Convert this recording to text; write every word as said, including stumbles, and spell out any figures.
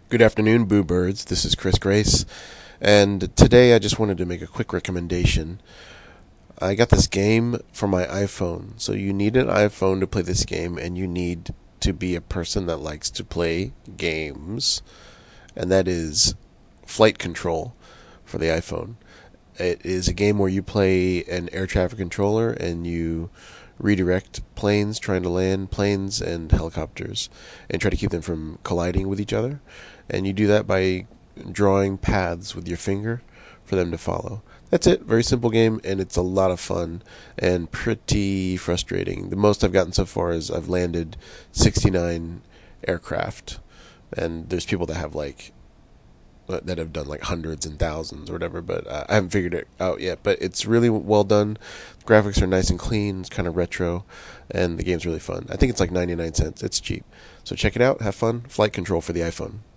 Good afternoon, Boo Birds. This is Chris Grace, and today I just wanted to make a quick recommendation. I got this game for my iPhone, so you need an iPhone to play this game, and you need to be a person that likes to play games, and that is Flight Control for the iPhone. It is a game where you play an air traffic controller and you redirect planes trying to land, planes and helicopters, and try to keep them from colliding with each other. And you do that by drawing paths with your finger for them to follow. That's it. Very simple game, and it's a lot of fun and pretty frustrating. The most I've gotten so far is I've landed sixty-nine aircraft, and there's people that have like that have done like hundreds and thousands or whatever, but uh, I haven't figured it out yet. But it's really well done. The graphics are nice and clean. It's kind of retro, and the game's really fun. I think it's like ninety-nine cents. It's cheap. So check it out. Have fun. Flight Control for the iPhone.